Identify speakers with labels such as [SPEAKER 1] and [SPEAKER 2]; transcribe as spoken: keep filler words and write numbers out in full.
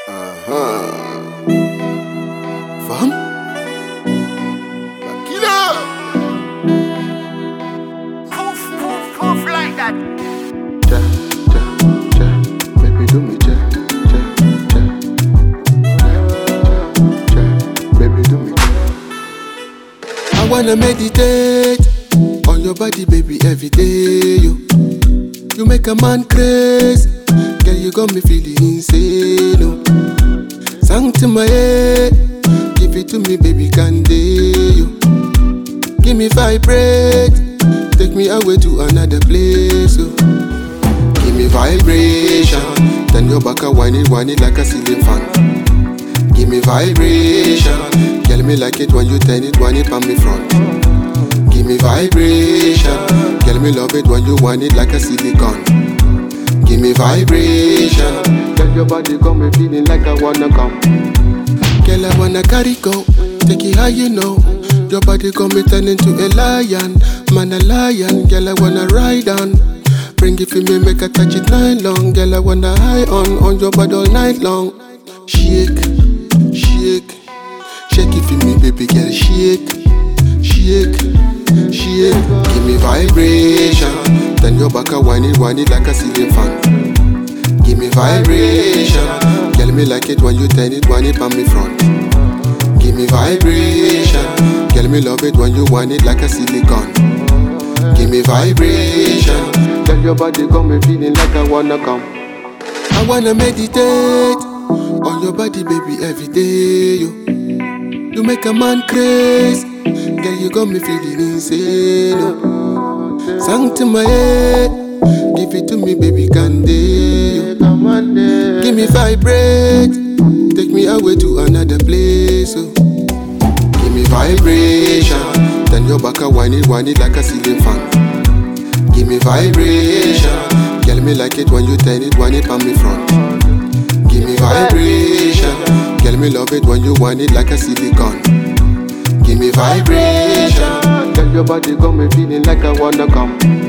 [SPEAKER 1] Uh-huh. Fam? Bakila!
[SPEAKER 2] Poof, poof, poof like that.
[SPEAKER 1] Ja, ja, ja. Baby, do me ja, ja, ja. Ja, ja. Baby, do me ja. I wanna meditate on your body, baby, every day. You, you make a man crazy. Girl, you got me feeling insane. Oh. Sang to my head, give it to me, baby, can you? Give me vibrate, take me away to another place. Oh. Give me vibration, then your back a whine it, whine it like a ceiling fan. Give me vibration, girl me like it when you turn it, whine it on me front. Give me vibration, girl me love it when you whine it like a silicone. Give me vibration, girl your body got me feeling like I wanna come. Girl I wanna carry go, take it how you know. Your body got me turning to a lion, man a lion. Girl I wanna ride on, bring it for me make I touch it night long. Girl I wanna high on, on your body all night long. Shake, shake, shake it for me baby girl. Shake, shake, shake. Give me vibration, then your back a whine it, whine it like a ceiling fan. Give me vibration, girl me like it when you turn it, whine it on me front. Give me vibration, girl me love it when you whine it like a silicone. Give me vibration, girl your body got me feeling like I wanna come. I wanna meditate on your body, baby, every day. You, you make a man crazy. Girl, you got me feeling insane. Oh. Sang to my head, give it to me, baby, can you? Give me vibrate, take me away to another place. Oh. Give me vibration, then your back a whine it, whine it like a ceiling fan. Give me vibration, girl me like it when you turn it, whine it on me front. Give me vibration, girl me love it when you whine it like a silicone. Give me vibration, girl your body got me feeling like I wanna come.